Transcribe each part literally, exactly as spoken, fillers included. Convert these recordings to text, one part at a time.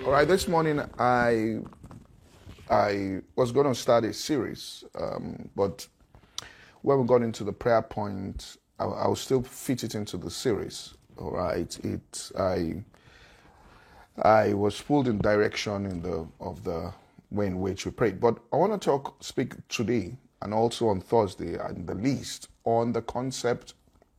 All right, this morning I I was going to start a series, um, but when we got into the prayer point, I, I'll still fit it into the series. All right, it I I was pulled in direction in the of the way in which we prayed, but I want to talk speak today and also on Thursday and the least on the concept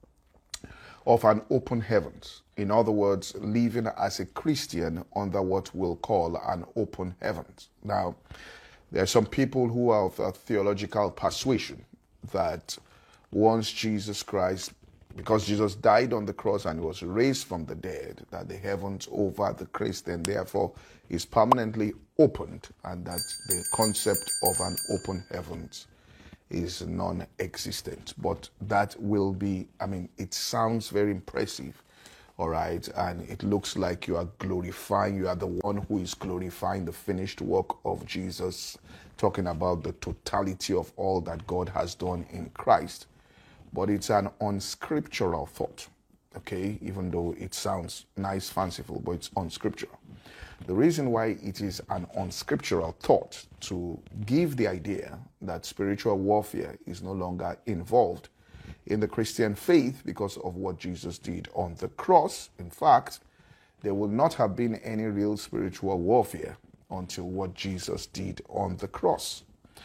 of an open heavens. In other words, living as a Christian under what we'll call an open heavens. Now, there are some people who are of a theological persuasion that once Jesus Christ, because Jesus died on the cross and was raised from the dead, that the heavens over the Christian therefore is permanently opened, and that the concept of an open heavens is non-existent. But that will be, I mean, it sounds very impressive, all right, and it looks like you are glorifying, you are the one who is glorifying the finished work of Jesus, talking about the totality of all that God has done in Christ. But it's an unscriptural thought, okay, even though it sounds nice, fanciful, but it's unscriptural. The reason why it is an unscriptural thought to give the idea that spiritual warfare is no longer involved in the Christian faith because of what Jesus did on the cross. In fact, there would not have been any real spiritual warfare until what Jesus did on the cross.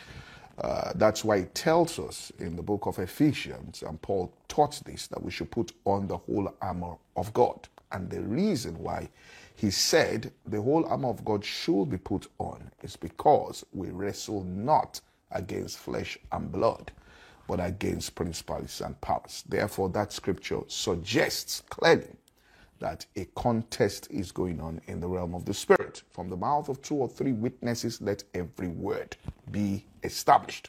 Uh, that's why it tells us in the book of Ephesians, and Paul taught this, that we should put on the whole armor of God. And the reason why he said the whole armor of God should be put on is because we wrestle not against flesh and blood, but against principalities and powers. Therefore, that scripture suggests clearly that a contest is going on in the realm of the spirit. From the mouth of two or three witnesses, let every word be established.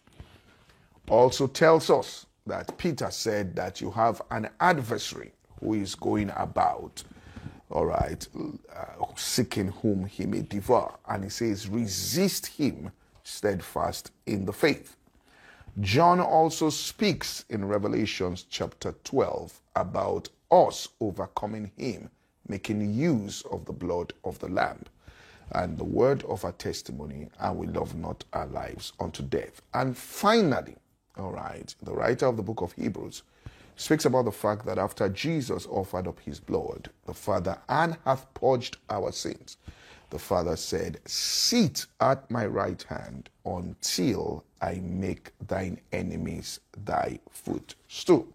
Also tells us that Peter said that you have an adversary who is going about, all right, uh, seeking whom he may devour. And he says, resist him steadfast in the faith. John also speaks in Revelation chapter twelve about us overcoming him, making use of the blood of the Lamb and the word of our testimony, and we love not our lives unto death. And finally, all right, the writer of the book of Hebrews speaks about the fact that after Jesus offered up his blood, the Father, and hath purged our sins, the Father said, sit at my right hand until I make thine enemies thy footstool.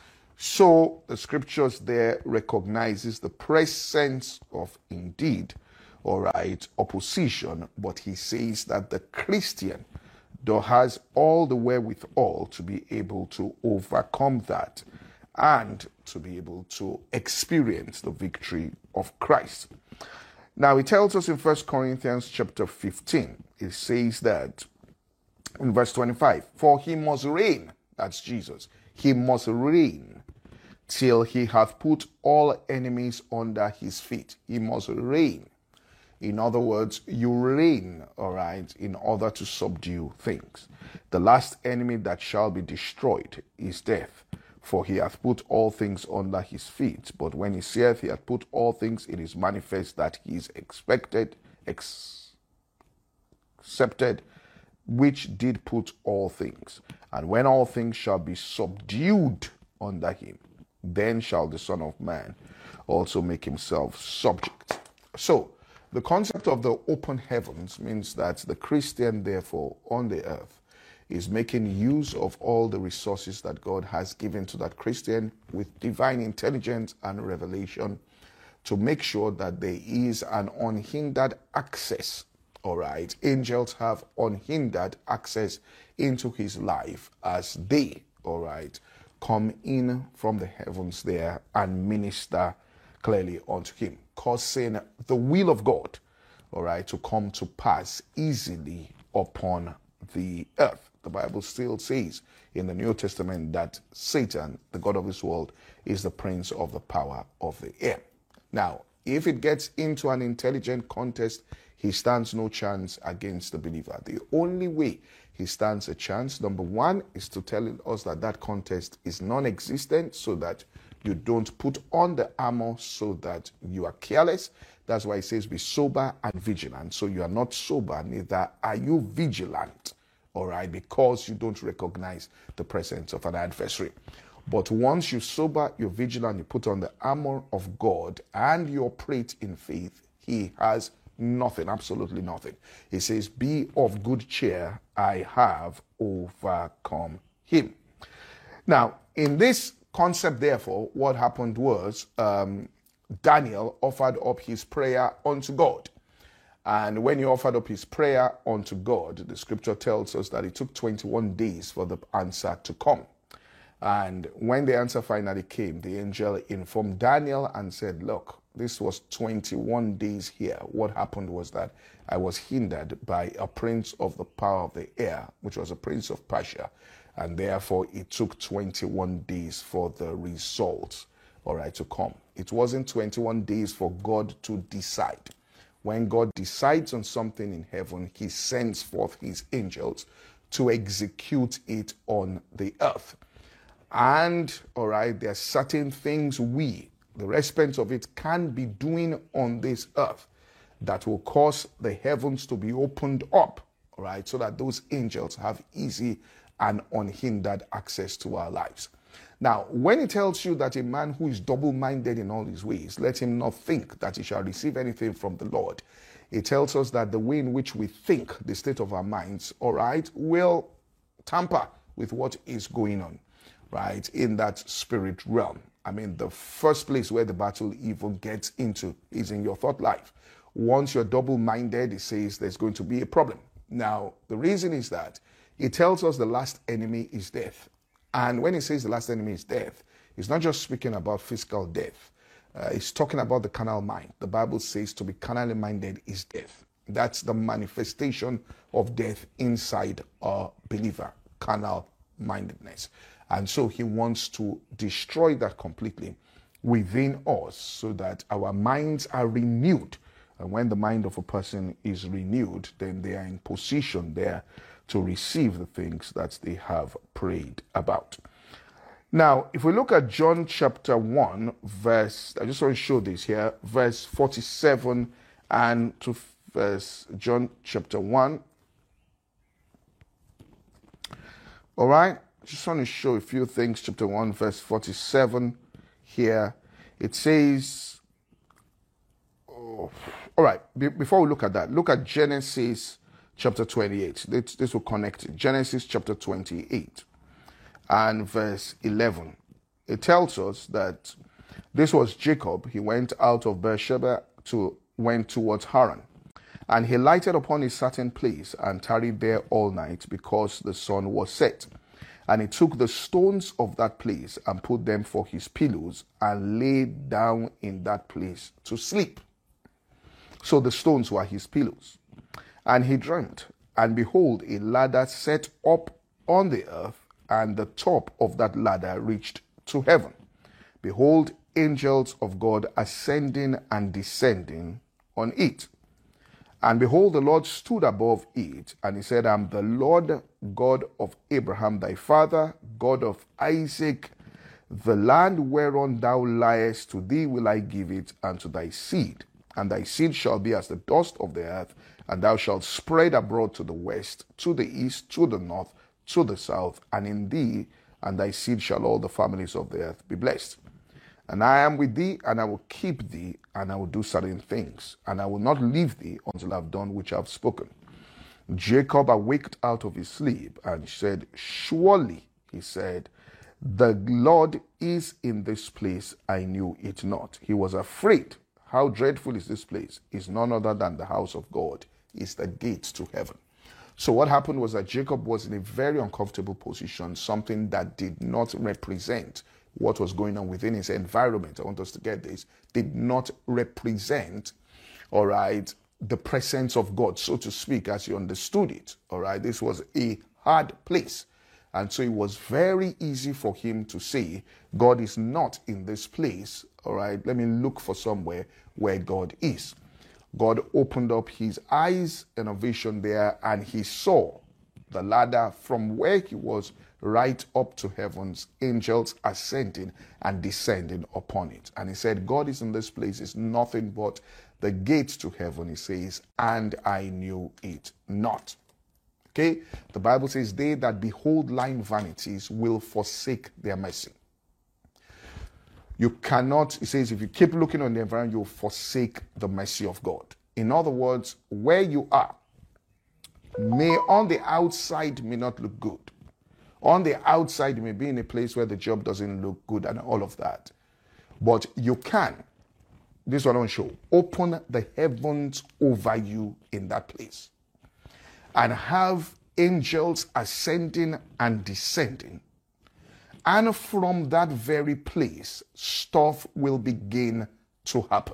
So the scriptures there recognizes the presence of indeed, all right, opposition, but he says that the Christian though has all the wherewithal to be able to overcome that and to be able to experience the victory of Christ. Now, it tells us in First Corinthians chapter fifteen, it says that in verse twenty-five, for he must reign, that's Jesus, he must reign till he hath put all enemies under his feet. He must reign. In other words, you reign, all right, in order to subdue things. The last enemy that shall be destroyed is death, for he hath put all things under his feet. But when he saith he hath put all things, it is manifest that he is expected, ex- accepted, which did put all things. And when all things shall be subdued under him, then shall the Son of Man also make himself subject. So, the concept of the open heavens means that the Christian, therefore, on the earth is making use of all the resources that God has given to that Christian with divine intelligence and revelation to make sure that there is an unhindered access, all right? Angels have unhindered access into his life as they, all right, come in from the heavens there and minister clearly unto him, causing the will of God, all right, to come to pass easily upon the earth. The Bible still says in the New Testament that Satan, the god of this world, is the prince of the power of the air. Now, if it gets into an intelligent contest, he stands no chance against the believer. The only way he stands a chance, number one, is to tell us that that contest is non-existent so that you don't put on the armor so that you are careless. That's why it says be sober and vigilant. So you are not sober, neither are you vigilant, all right, because you don't recognize the presence of an adversary. But once you sober, you're vigilant, you put on the armor of God, and you operate in faith, he has nothing, absolutely nothing. He says, be of good cheer, I have overcome him. Now, in this concept, therefore, what happened was um, Daniel offered up his prayer unto God. And when he offered up his prayer unto God, the scripture tells us that it took twenty-one days for the answer to come. And when the answer finally came, the angel informed Daniel and said, look, this was twenty-one days here. What happened was that I was hindered by a prince of the power of the air, which was a prince of Persia. And therefore, it took twenty-one days for the results, all right, to come. It wasn't twenty-one days for God to decide. When God decides on something in heaven, he sends forth his angels to execute it on the earth. And, all right, there are certain things we, the recipients of it, can be doing on this earth that will cause the heavens to be opened up, all right, so that those angels have easy and unhindered access to our lives. Now, when it tells you that a man who is double-minded in all his ways, let him not think that he shall receive anything from the Lord, it tells us that the way in which we think, the state of our minds, all right, will tamper with what is going on, right, in that spirit realm. I mean, the first place where the battle even gets into is in your thought life. Once you're double-minded, it says there's going to be a problem. Now, the reason is that it tells us the last enemy is death. And when it says the last enemy is death, it's not just speaking about physical death. Uh, it's talking about the carnal mind. The Bible says to be carnally minded is death. That's the manifestation of death inside a believer, carnal mindedness. And so he wants to destroy that completely within us so that our minds are renewed. And when the mind of a person is renewed, then they are in position there to receive the things that they have prayed about. Now, if we look at John chapter one, verse, I just want to show this here, verse forty-seven and to verse, John chapter one. All right, just want to show a few things, chapter one, verse forty-seven here. It says, oh, all right, be, before we look at that, look at Genesis chapter twenty-eight. This, this will connect it. Genesis chapter twenty-eight and verse eleven. It tells us that this was Jacob. He went out of Beersheba to went towards Haran. And he lighted upon a certain place and tarried there all night because the sun was set. And he took the stones of that place and put them for his pillows and lay down in that place to sleep. So the stones were his pillows. And he dreamt, and behold, a ladder set up on the earth, and the top of that ladder reached to heaven. Behold, angels of God ascending and descending on it. And behold, the Lord stood above it, and he said, I am the Lord God of Abraham thy father, God of Isaac. The land whereon thou liest, to thee will I give it, and to thy seed. And thy seed shall be as the dust of the earth, and thou shalt spread abroad to the west, to the east, to the north, to the south, and in thee and thy seed shall all the families of the earth be blessed. And I am with thee, and I will keep thee, and I will do certain things, and I will not leave thee until I have done which I have spoken. Jacob awaked out of his sleep and said, surely, he said, the Lord is in this place, I knew it not. He was afraid. How dreadful is this place? Is none other than the house of God, is the gates to heaven. So what happened was that Jacob was in a very uncomfortable position, something that did not represent what was going on within his environment. I want us to get this. Did not represent, all right, the presence of God, so to speak, as he understood it. All right, this was a hard place. And so it was very easy for him to say, God is not in this place. All right, let me look for somewhere where God is. God opened up his eyes in a vision there, and he saw the ladder from where he was right up to heavens, angels ascending and descending upon it. And he said, God is in this place. It's nothing but the gates to heaven, he says, and I knew it not. Okay? The Bible says, they that behold lying vanities will forsake their mercy. You cannot, it says, if you keep looking on the environment, you'll forsake the mercy of God. In other words, where you are, may on the outside may not look good. On the outside, you may be in a place where the job doesn't look good and all of that. But you can, this one I want to show, open the heavens over you in that place and have angels ascending and descending. And from that very place, stuff will begin to happen.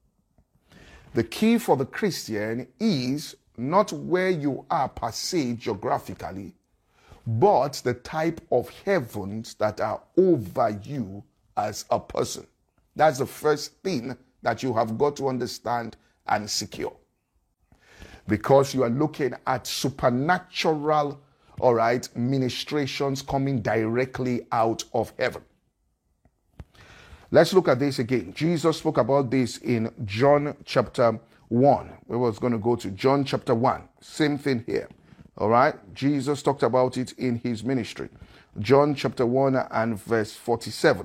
The key for the Christian is not where you are per se geographically, but the type of heavens that are over you as a person. That's the first thing that you have got to understand and secure. Because you are looking at supernatural, all right, ministrations coming directly out of heaven. Let's look at this again. Jesus spoke about this in John chapter one. We was going to go to John chapter one. Same thing here. All right. Jesus talked about it in his ministry. John chapter one and verse forty-seven.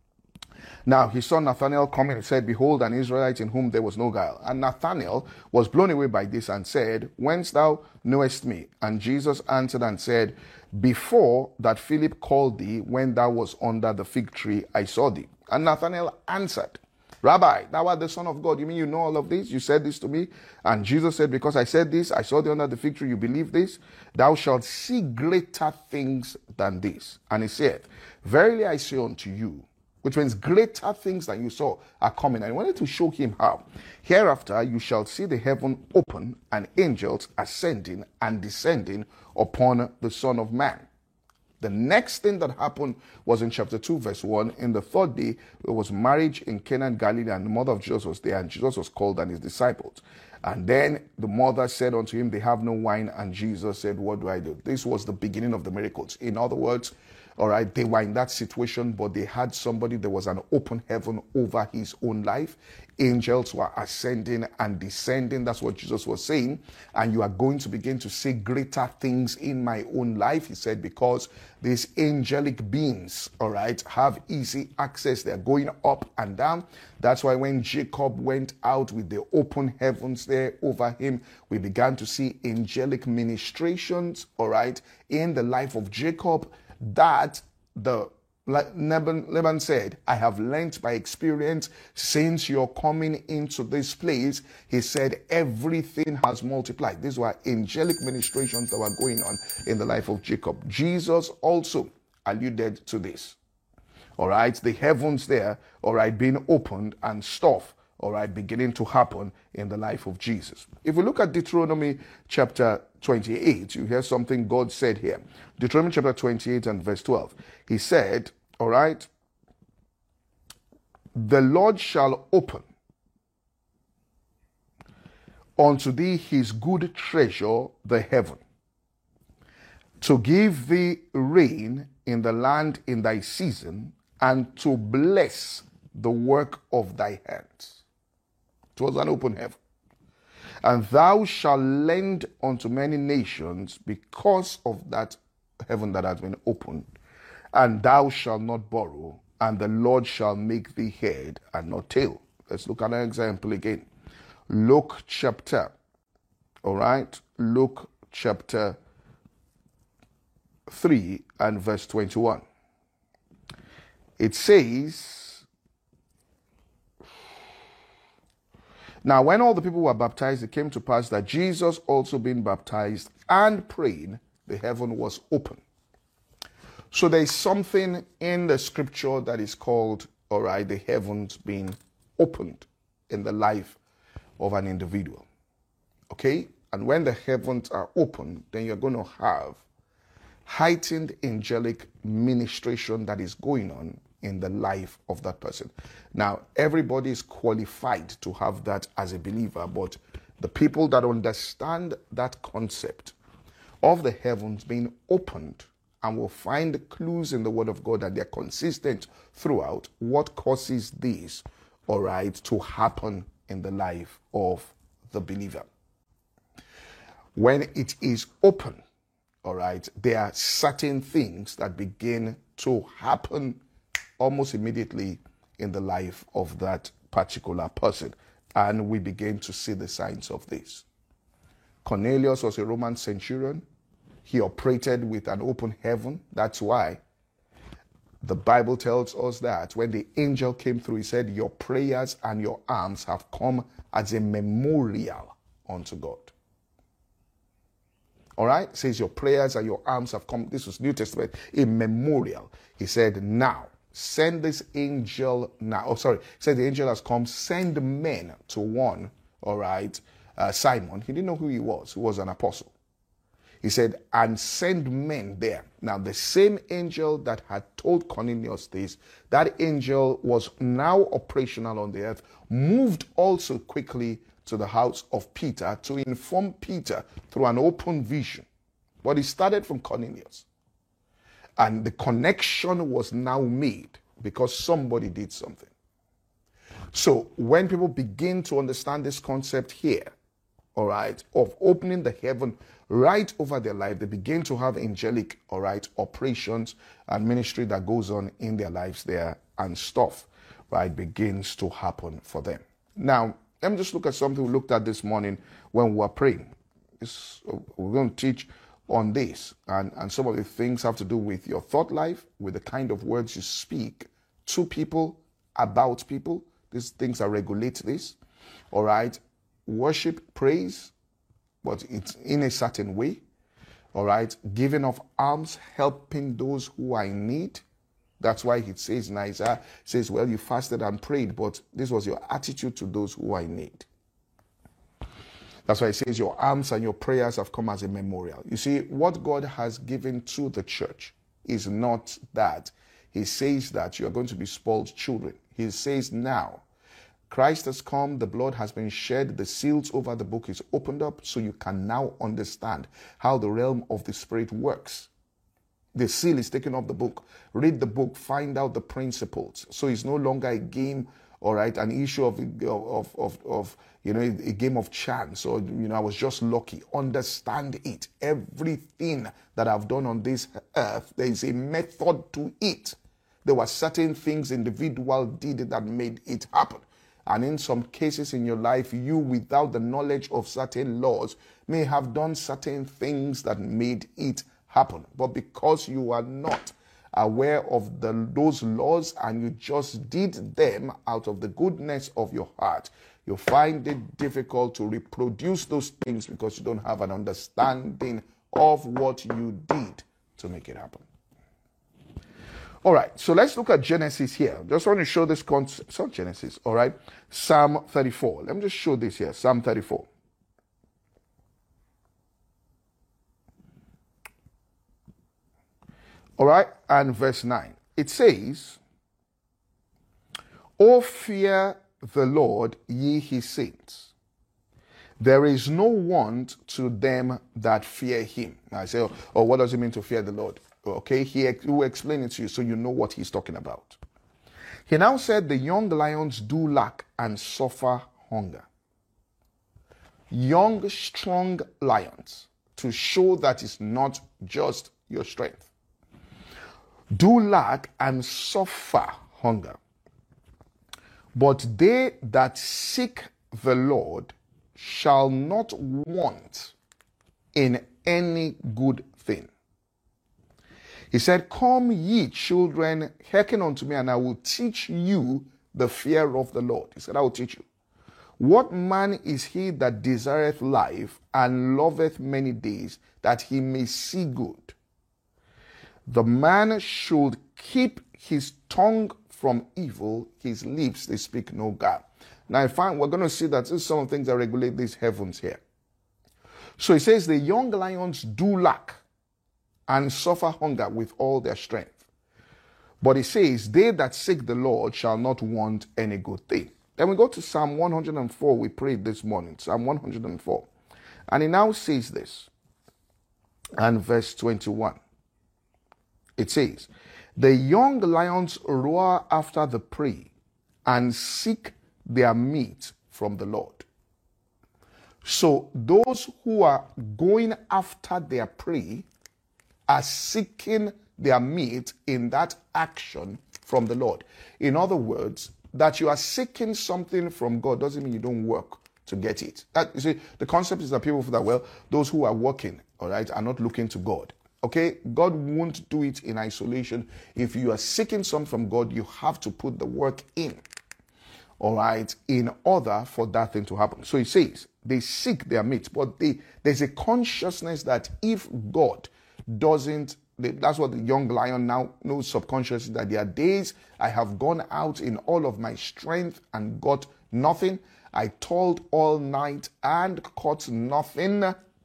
Now he saw Nathanael coming and said, behold, an Israelite in whom there was no guile. And Nathanael was blown away by this and said, whence thou knowest me? And Jesus answered and said, before that Philip called thee, when thou was under the fig tree, I saw thee. And Nathanael answered, Rabbi, thou art the Son of God. You mean you know all of this? You said this to me? And Jesus said, because I said this, I saw thee under the fig tree, you believe this? Thou shalt see greater things than this. And he said, verily I say unto you, which means greater things than you saw are coming. And I wanted to show him how. Hereafter you shall see the heaven open and angels ascending and descending upon the Son of Man. The next thing that happened was in chapter two, verse one. In the third day, there was marriage in Cana, Galilee, and the mother of Jesus was there, and Jesus was called and his disciples. And then the mother said unto him, they have no wine. And Jesus said, what do I do? This was the beginning of the miracles. In other words, all right, they were in that situation, but they had somebody, there was an open heaven over his own life. Angels were ascending and descending. That's what Jesus was saying. And you are going to begin to see greater things in my own life, he said, because these angelic beings, all right, have easy access. They're going up and down. That's why when Jacob went out with the open heavens there over him, we began to see angelic ministrations, all right, in the life of Jacob, that the Laban, Laban said, I have learnt by experience since you're coming into this place. He said, everything has multiplied. These were angelic ministrations that were going on in the life of Jacob. Jesus also alluded to this. All right, the heavens there, all right, being opened and stuff, all right, beginning to happen in the life of Jesus. If we look at Deuteronomy chapter twenty-eight, you hear something God said here. Deuteronomy chapter twenty-eight and verse twelve. He said, all right, the Lord shall open unto thee his good treasure, the heaven, to give thee rain in the land in thy season, and to bless the work of thy hands. It was an open heaven. And thou shalt lend unto many nations because of that heaven that has been opened. And thou shalt not borrow, and the Lord shall make thee head and not tail. Let's look at an example again. Luke chapter, all right, Luke chapter three and verse twenty-one. It says, now, when all the people were baptized, it came to pass that Jesus also being baptized and praying, the heaven was open. So there is something in the scripture that is called, all right, the heavens being opened in the life of an individual. Okay? And when the heavens are open, then you're going to have heightened angelic ministration that is going on in the life of that person. Now, everybody is qualified to have that as a believer, but the people that understand that concept of the heavens being opened and will find clues in the Word of God that they're consistent throughout what causes this, all right, to happen in the life of the believer. When it is open, all right, there are certain things that begin to happen almost immediately in the life of that particular person. And we begin to see the signs of this. Cornelius was a Roman centurion. He operated with an open heaven. That's why the Bible tells us that when the angel came through, he said, your prayers and your alms have come as a memorial unto God. All right? It says your prayers and your alms have come. This was New Testament, a memorial. He said, now, send this angel now. Oh, sorry. He said the angel has come. Send men to one, all right, uh, Simon. He didn't know who he was. He was an apostle. He said, and send men there. Now, the same angel that had told Cornelius this, that angel was now operational on the earth, moved also quickly to the house of Peter to inform Peter through an open vision. But it started from Cornelius. And the connection was now made because somebody did something. So when people begin to understand this concept here, all right, of opening the heaven right over their life, they begin to have angelic, all right, operations and ministry that goes on in their lives there, and stuff, right, begins to happen for them. Now, let me just look at something we looked at this morning when we were praying. It's, we're going to teach on this, and, and some of the things have to do with your thought life, with the kind of words you speak to people, about people. These things that regulate this, all right? Worship, praise, but it's in a certain way, all right? Giving of alms, helping those who are in need. That's why it says in Isaiah, says, well, you fasted and prayed, but this was your attitude to those who are in need. That's why it says your alms and your prayers have come as a memorial. You see, what God has given to the church is not that. He says that you are going to be spoiled children. He says now, Christ has come, the blood has been shed, the seals over the book is opened up, so you can now understand how the realm of the Spirit works. The seal is taken off the book. Read the book, find out the principles. So it's no longer a game, all right, an issue of, of, of, of you know, a game of chance, or, you know, I was just lucky. Understand it. Everything that I've done on this earth, there is a method to it. There were certain things individual did that made it happen. And in some cases in your life, you, without the knowledge of certain laws, may have done certain things that made it happen. But because you are not aware of the, those laws and you just did them out of the goodness of your heart, you find it difficult to reproduce those things because you don't have an understanding of what you did to make it happen. All right, so let's look at Genesis here. Just want to show this concept. It's not Genesis, all right? Psalm thirty-four. Let me just show this here. Psalm thirty-four. All right, and verse nine. It says, O fear the Lord, ye his saints. There is no want to them that fear him. Now I say, oh, oh, what does it mean to fear the Lord? Okay, he will explain it to you so you know what he's talking about. He now said, the young lions do lack and suffer hunger. Young, strong lions, to show that it's not just your strength, do lack and suffer hunger. But they that seek the Lord shall not want in any good thing. He said, come ye children, hearken unto me, and I will teach you the fear of the Lord. He said, I will teach you. What man is he that desireth life and loveth many days, that he may see good? The man should keep his tongue from evil, his lips they speak no guile. Now I find we're going to see that this is some of the things that regulate these heavens here. So he says the young lions do lack and suffer hunger with all their strength. But he says, they that seek the Lord shall not want any good thing. Then we go to Psalm one hundred four. We prayed this morning, Psalm one hundred four. And he now says this, and verse twenty-one. It says, the young lions roar after the prey and seek their meat from the Lord. So those who are going after their prey are seeking their meat in that action from the Lord. In other words, that you are seeking something from God doesn't mean you don't work to get it. That, you see, the concept is that people feel that, well, those who are working, all right, are not looking to God. Okay, God won't do it in isolation. If you are seeking something from God, you have to put the work in, all right, in order for that thing to happen. So he says they seek their meat, but they, there's a consciousness that if God doesn't, they, that's what the young lion now knows subconsciously, that there are days I have gone out in all of my strength and got nothing. I toiled all night and caught nothing,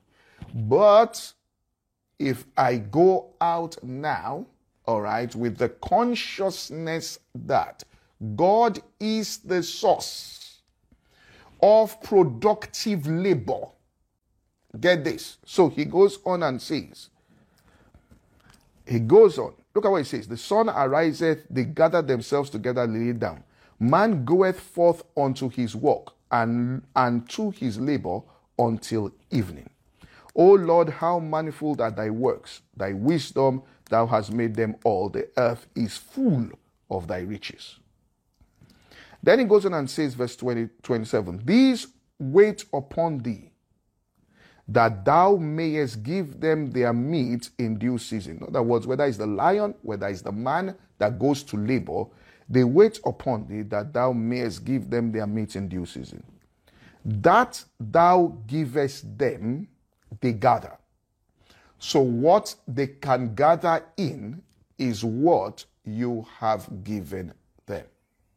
but if I go out now, all right, with the consciousness that God is the source of productive labor. Get this. So he goes on and says, he goes on. Look at what he says. The sun ariseth, they gather themselves together, lay it down. Man goeth forth unto his work, and, and to his labor until evening. O Lord, how manifold are thy works. Thy wisdom, thou hast made them all. The earth is full of thy riches. Then he goes on and says, verse twenty, twenty-seven, these wait upon thee, that thou mayest give them their meat in due season. In other words, whether it's the lion, whether it's the man that goes to labor, they wait upon thee, that thou mayest give them their meat in due season. That thou givest them, they gather. So what they can gather in is what you have given them.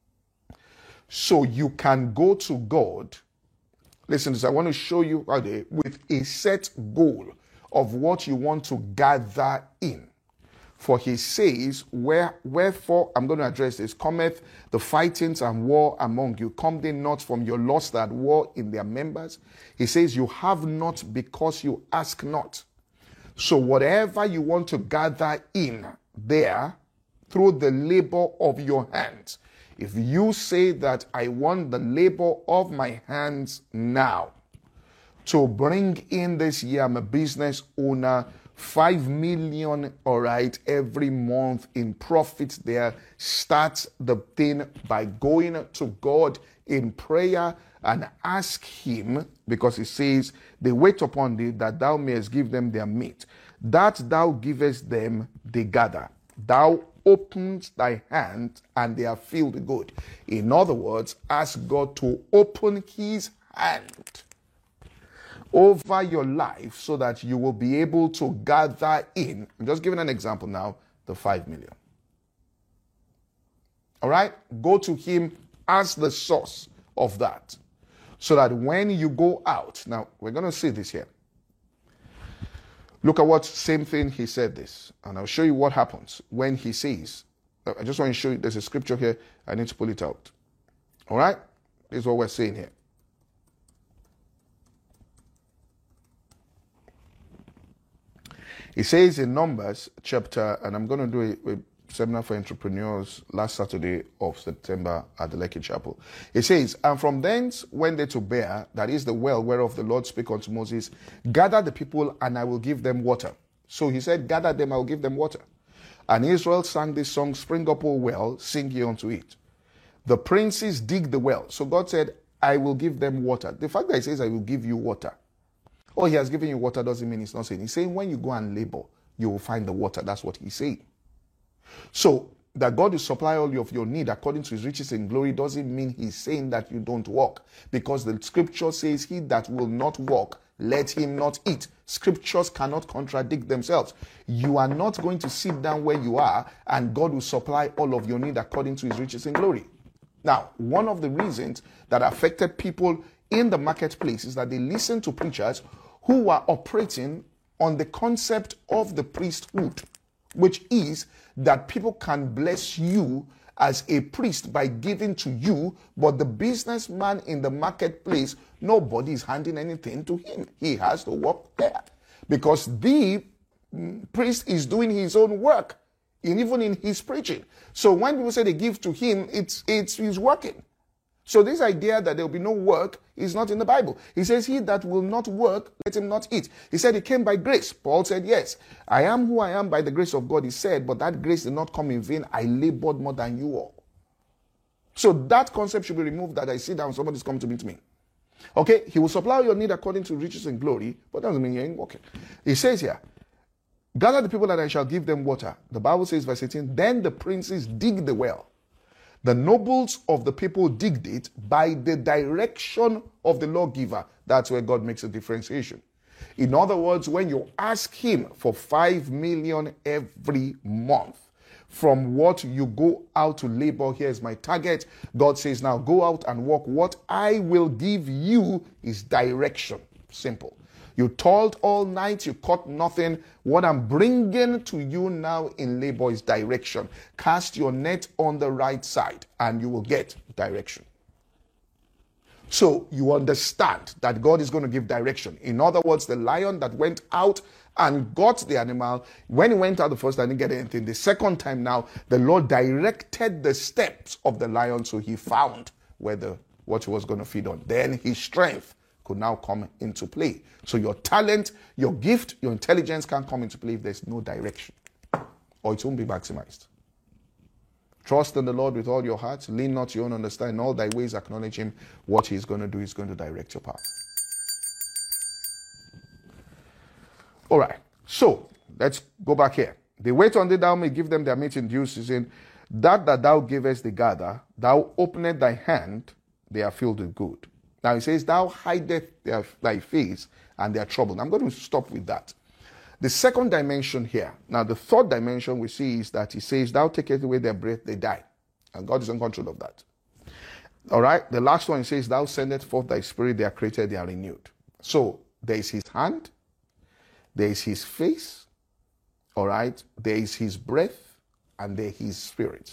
So you can go to God. Listen to this. I want to show you how they, with a set goal of what you want to gather in. For he says, Where, wherefore, I'm going to address this, cometh the fightings and war among you. Come they not from your lust at war in their members? He says, you have not because you ask not. So whatever you want to gather in there through the labor of your hands, if you say that I want the labor of my hands now to bring in this year, I'm a business owner, Five million, all right, every month in profits there. Start the thing by going to God in prayer and ask him, because he says, they wait upon thee that thou mayest give them their meat. That thou givest them, they gather. Thou openest thy hand and they are filled with good. In other words, ask God to open his hand over your life so that you will be able to gather in. I'm just giving an example now, the five million. All right? Go to him as the source of that. So that when you go out, now we're going to see this here. Look at what same thing he said this. And I'll show you what happens when he says, I just want to show you, there's a scripture here. I need to pull it out. All right? This is what we're saying here. It says in Numbers chapter, and I'm going to do a, a seminar for entrepreneurs last Saturday of September at the Lekki Chapel. It says, and from thence went they to Beer, that is the well whereof the Lord spake unto Moses, gather the people and I will give them water. So he said, gather them, I will give them water. And Israel sang this song, spring up, O well, sing ye unto it. The princes dig the well. So God said, I will give them water. The fact that he says, I will give you water. Oh, he has given you water doesn't mean he's not saying. He's saying when you go and labor, you will find the water. That's what he's saying. So that God will supply all of your need according to his riches in glory doesn't mean he's saying that you don't work. Because the scripture says, he that will not work, let him not eat. Scriptures cannot contradict themselves. You are not going to sit down where you are and God will supply all of your need according to his riches in glory. Now, one of the reasons that affected people in the marketplace is that they listen to preachers who are operating on the concept of the priesthood, which is that people can bless you as a priest by giving to you, but the businessman in the marketplace, nobody is handing anything to him. He has to work there because the priest is doing his own work, and even in his preaching. So when people say they give to him, it's it's he's working. So this idea that there will be no work is not in the Bible. He says, he that will not work, let him not eat. He said he came by grace. Paul said, yes, I am who I am by the grace of God. He said, but that grace did not come in vain. I labored more than you all. So that concept should be removed, that I sit down, somebody's coming to meet me. Okay, he will supply your need according to riches and glory, but that doesn't mean you ain't working. He says here, gather the people that I shall give them water. The Bible says, verse eighteen, then the princes dig the well. The nobles of the people digged it by the direction of the lawgiver. That's where God makes a differentiation. In other words, when you ask him for five million every month from what you go out to labor, here's my target. God says, now go out and work. What I will give you is direction. Simple. You toiled all night, you caught nothing. What I'm bringing to you now in labor is direction. Cast your net on the right side and you will get direction. So you understand that God is going to give direction. In other words, the lion that went out and got the animal, when he went out the first time, he didn't get anything. The second time now, the Lord directed the steps of the lion so he found where the, what he was going to feed on. Then his strength could now come into play. So your talent, your gift, your intelligence can't come into play if there's no direction, or it won't be maximized. Trust in the Lord with all your heart. Lean not to your own understanding. In all thy ways acknowledge him. What he's going to do is going to direct your path. All right. So let's go back here. They wait until thou may give them their meat in due season. That that thou givest they gather. Thou openest thy hand, they are filled with good. Now he says, thou hidest their, thy face and they are troubled. I'm going to stop with that. The second dimension here. Now the third dimension we see is that he says, thou takest away their breath, they die. And God is in control of that. All right. The last one, he says, thou sendest forth thy spirit, they are created, they are renewed. So there is his hand, there is his face, all right. There is his breath, and there is his spirit.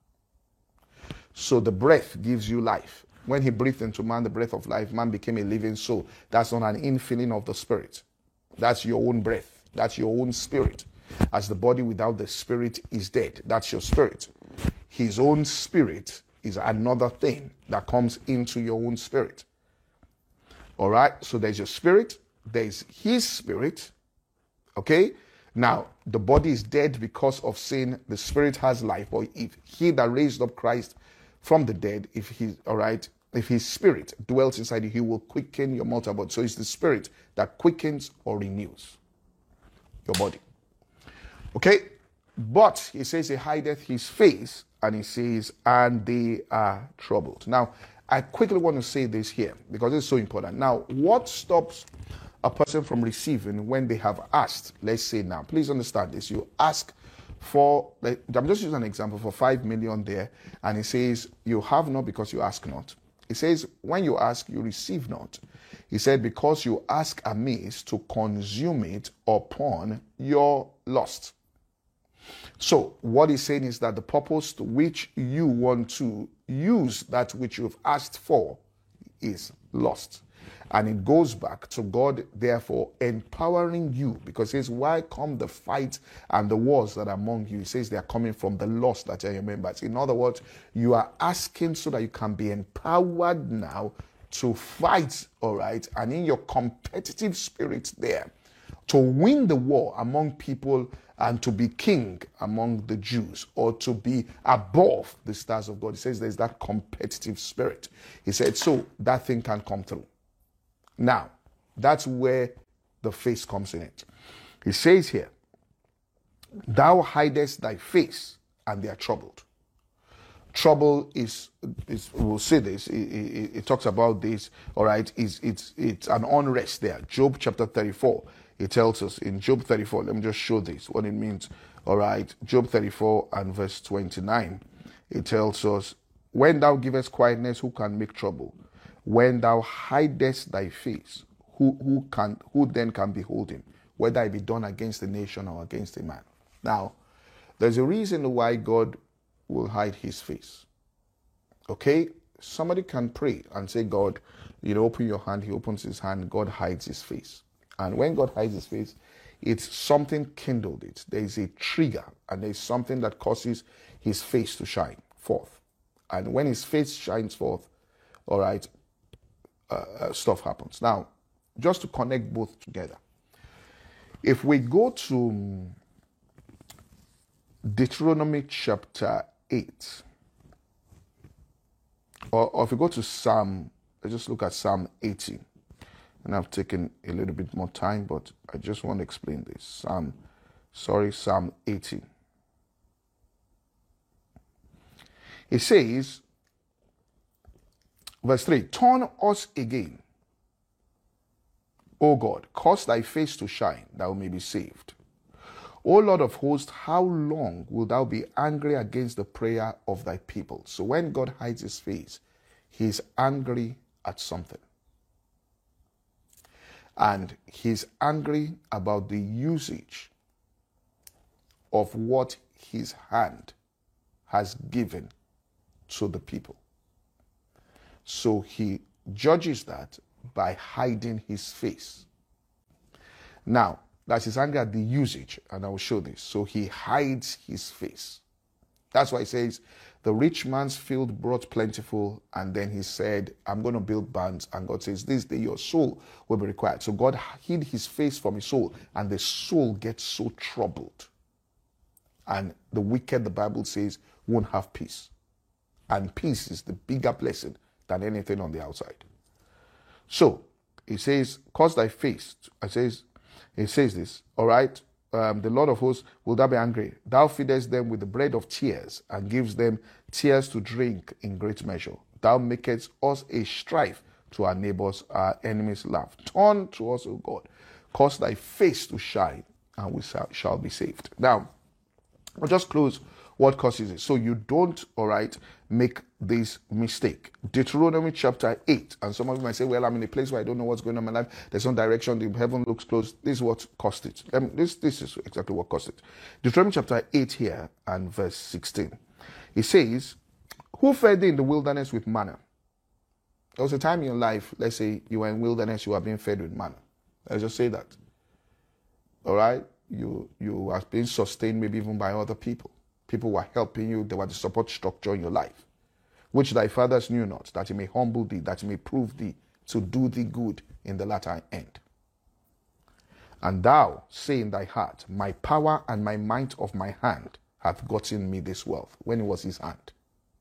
So the breath gives you life. When he breathed into man the breath of life, man became a living soul. That's not an infilling of the spirit. That's your own breath. That's your own spirit. As the body without the spirit is dead. That's your spirit. His own spirit is another thing that comes into your own spirit. All right? So there's your spirit. There's his spirit. Okay? Now, the body is dead because of sin. The spirit has life. But if he that raised up Christ from the dead, if he, all right, if his spirit dwells inside you, he will quicken your mortal body. So it's the spirit that quickens or renews your body. Okay? But he says he hideth his face, and he says, and they are troubled. Now, I quickly want to say this here because it's so important. Now, what stops a person from receiving when they have asked? Let's say now, please understand this. You ask for, I'm just using an example, for five million there, and he says, you have not because you ask not. He says, when you ask, you receive not. He said, because you ask amiss to consume it upon your lust. So what he's saying is that the purpose to which you want to use that which you've asked for is lost. And it goes back to God, therefore, empowering you, because he says, why come the fight and the wars that are among you? He says they are coming from the lost that are your members. In other words, you are asking so that you can be empowered now to fight, all right, and in your competitive spirit there, to win the war among people and to be king among the Jews, or to be above the stars of God. He says there's that competitive spirit. He said, so that thing can come through. Now, that's where the face comes in it. He says here, thou hidest thy face, and they are troubled. Trouble is, is we'll say this, it, it, it talks about this, all right, it's, it's, it's an unrest there. Job chapter thirty-four, it tells us in Job thirty-four, let me just show this, what it means, all right. Job thirty-four and verse twenty-nine, it tells us, when thou givest quietness, who can make trouble? When thou hidest thy face, who, who can who then can behold him, whether it be done against a nation or against a man? Now, there's a reason why God will hide his face. Okay? Somebody can pray and say, God, you know, open your hand. He opens his hand. God hides his face. And when God hides his face, it's something kindled it. There is a trigger, and there's something that causes his face to shine forth. And when his face shines forth, all right, uh, uh, stuff happens. Now, just to connect both together, if we go to Deuteronomy chapter eight, or, or if we go to Psalm, let's just look at Psalm eighteen. And I've taken a little bit more time, but I just want to explain this. Psalm, sorry, Psalm eighteen. It says, verse three, turn us again, O God, cause thy face to shine, thou may be saved. O Lord of hosts, how long wilt thou be angry against the prayer of thy people? So when God hides his face, he is angry at something. And he's angry about the usage of what his hand has given to the people. So he judges that by hiding his face. Now, that's his anger at the usage, and I will show this. So he hides his face. That's why he says, the rich man's field brought plentiful, and then he said, I'm going to build barns, and God says, this day your soul will be required. So God hid his face from his soul, and the soul gets so troubled. And the wicked, the Bible says, won't have peace. And peace is the bigger blessing than anything on the outside. So, he says, cause thy face, it says, it says this, all right, um, the Lord of hosts, will thou be angry? Thou feedest them with the bread of tears, and gives them tears to drink in great measure. Thou makest us a strife to our neighbors, our enemies laugh. Turn to us, O God, cause thy face to shine, and we shall be saved. Now, I'll just close what causes it, so you don't, all right, make this mistake. Deuteronomy chapter eight, and some of you might say, well, I'm in a place where I don't know what's going on in my life. There's no direction. The heaven looks closed. This is what caused it. Um, this, this is exactly what caused it. Deuteronomy chapter eight here and verse sixteen. It says, who fed thee in the wilderness with manna? There was a time in your life, let's say you were in wilderness, you were being fed with manna. Let's just say that. All right? You, you are being sustained maybe even by other people. People were helping you. They were the support structure in your life, which thy fathers knew not, that he may humble thee, that he may prove thee to do thee good in the latter end. And thou say in thy heart, my power and my might of my hand hath gotten me this wealth, when it was his hand.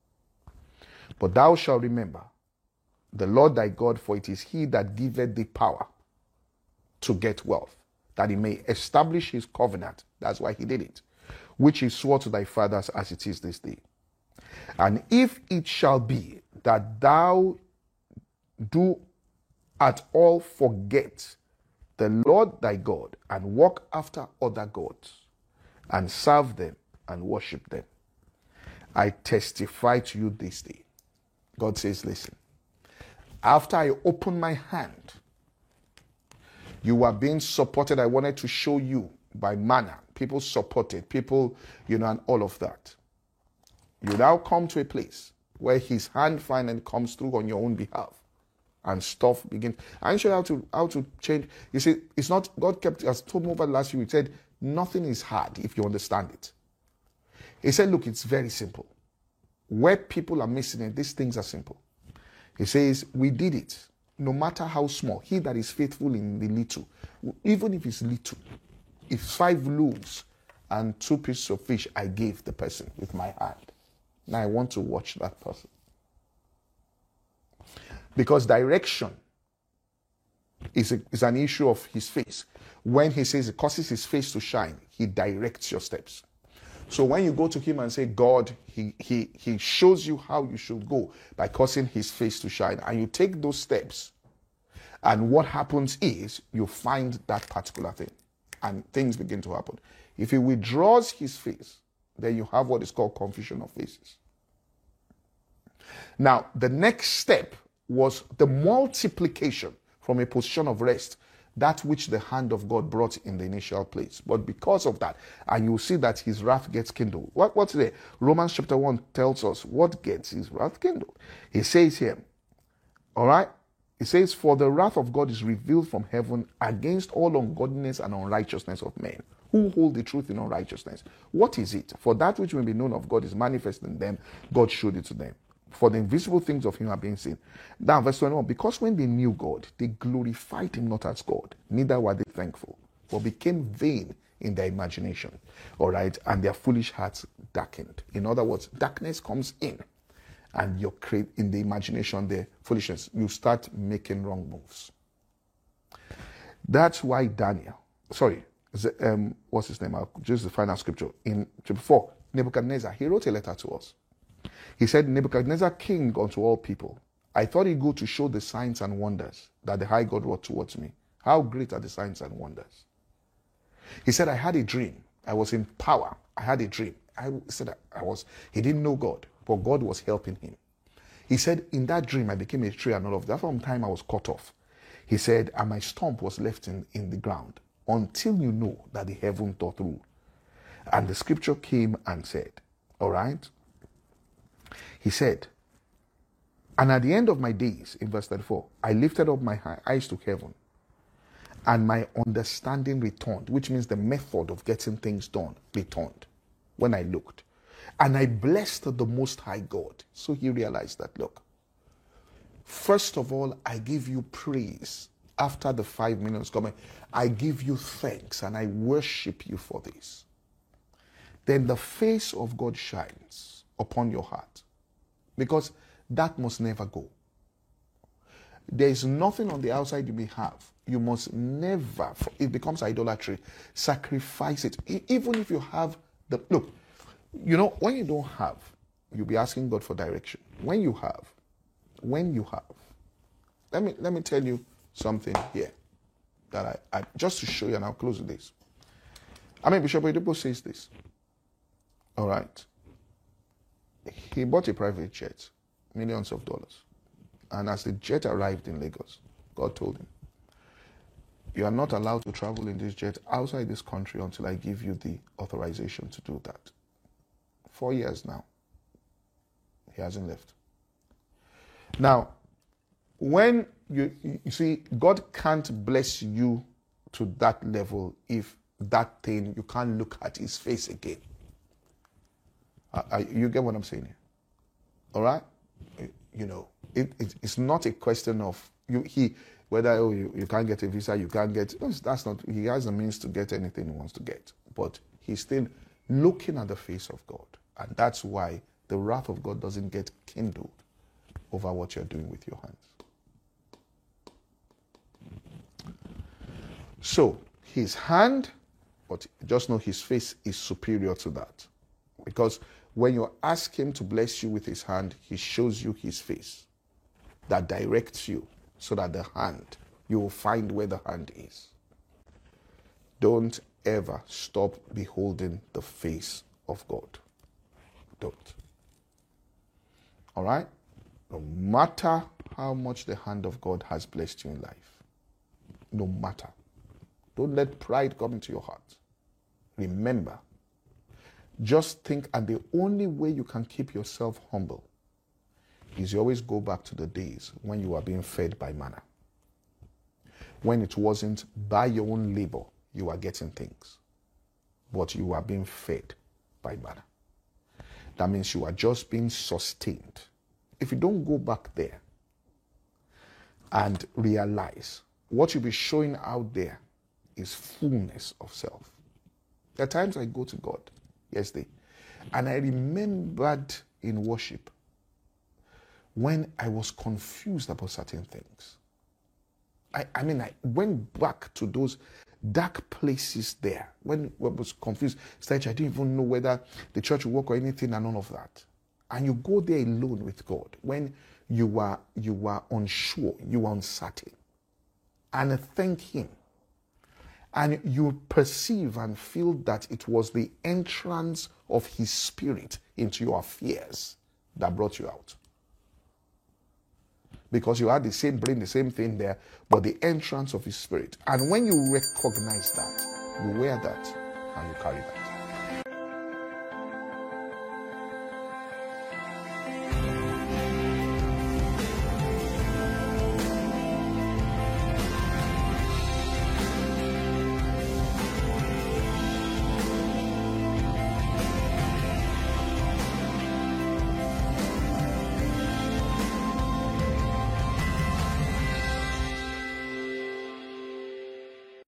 But thou shalt remember the Lord thy God, for it is he that giveth thee power to get wealth, that he may establish his covenant. That's why he did it, which he swore to thy fathers, as it is this day. And if it shall be that thou do at all forget the Lord thy God, and walk after other gods, and serve them and worship them, I testify to you this day. God says, listen, after I open my hand, you are being supported. I wanted to show you by manna. People supported, people, you know, and all of that. You now come to a place where his hand finally comes through on your own behalf, and stuff begins. I'm sure how to how to change. You see, it's not, God kept, as told me over the last few weeks, said, nothing is hard if you understand it. He said, look, it's very simple. Where people are missing it, these things are simple. He says, we did it, no matter how small. He that is faithful in the little, even if it's little, if five loaves and two pieces of fish I gave the person with my hand, now I want to watch that person. Because direction is, a, is an issue of his face. When he says it causes his face to shine, he directs your steps. So when you go to him and say, God, he, he, he shows you how you should go by causing his face to shine. And you take those steps. And what happens is you find that particular thing. And things begin to happen. If he withdraws his face, then you have what is called confusion of faces. Now, the next step was the multiplication from a position of rest, that which the hand of God brought in the initial place. But because of that, and you see that his wrath gets kindled. What, what's there? Romans chapter one tells us what gets his wrath kindled. He says here, all right? He says, for the wrath of God is revealed from heaven against all ungodliness and unrighteousness of men, who hold the truth in unrighteousness. What is it? For that which may be known of God is manifest in them. God showed it to them. For the invisible things of him are being seen. Now, verse twenty-one, because when they knew God, they glorified him not as God, neither were they thankful, but became vain in their imagination. All right, and their foolish hearts darkened. In other words, darkness comes in, and you're create in the imagination, the foolishness, you start making wrong moves. That's why Daniel, sorry, um, what's his name? I'll just the final scripture. In chapter four, Nebuchadnezzar, he wrote a letter to us. He said, Nebuchadnezzar, king unto all people, I thought it good to show the signs and wonders that the high God wrought towards me. How great are the signs and wonders? He said, I had a dream. I was in power. I had a dream. I said I was, he didn't know God, but God was helping him. He said, in that dream, I became a tree and all of that. From time I was cut off. He said, and my stump was left in, in the ground until you know that the heaven doth rule. And the scripture came and said, all right. He said, and at the end of my days, in verse thirty-four, I lifted up my eyes to heaven, and my understanding returned, which means the method of getting things done returned when I looked. And I blessed the Most High God. So he realized that, look, first of all, I give you praise. After the five minutes coming, I give you thanks and I worship you for this. Then the face of God shines upon your heart. Because that must never go. There is nothing on the outside you may have. You must never, it becomes idolatry, sacrifice it. Even if you have the, look, you know, when you don't have, you'll be asking God for direction. When you have, when you have, let me, let me tell you something here that I, I just to show you, and I'll close with this. I mean, Bishop Oyedepo says this. All right. He bought a private jet, millions of dollars. And as the jet arrived in Lagos, God told him, you are not allowed to travel in this jet outside this country until I give you the authorization to do that. Four years now. He hasn't left. Now, when you, you see, God can't bless you to that level if that thing, you can't look at his face again. Uh, you get what I'm saying here? All right? You know, it, it, it's not a question of you. He whether oh, you, you can't get a visa, you can't get. That's not. He has the means to get anything he wants to get, but he's still looking at the face of God, and that's why the wrath of God doesn't get kindled over what you're doing with your hands. So his hand, but just know his face is superior to that, because when you ask him to bless you with his hand, he shows you his face that directs you so that the hand, you will find where the hand is. Don't ever stop beholding the face of God. Don't. All right? No matter how much the hand of God has blessed you in life, no matter. Don't let pride come into your heart. Remember, just think, and the only way you can keep yourself humble is you always go back to the days when you were being fed by manna. When it wasn't by your own labor you were getting things, but you were being fed by manna. That means you are just being sustained. If you don't go back there and realize what you'll be showing out there is fullness of self. There are times I go to God yesterday, and I remembered in worship when I was confused about certain things. I, I mean, I went back to those dark places there when I was confused. Stage, I didn't even know whether the church would work or anything and all of that. And you go there alone with God when you are you are unsure, you are uncertain, and thank Him. And you perceive and feel that it was the entrance of His Spirit into your affairs that brought you out. Because you had the same brain, the same thing there, but the entrance of His Spirit. And when you recognize that, you wear that and you carry that.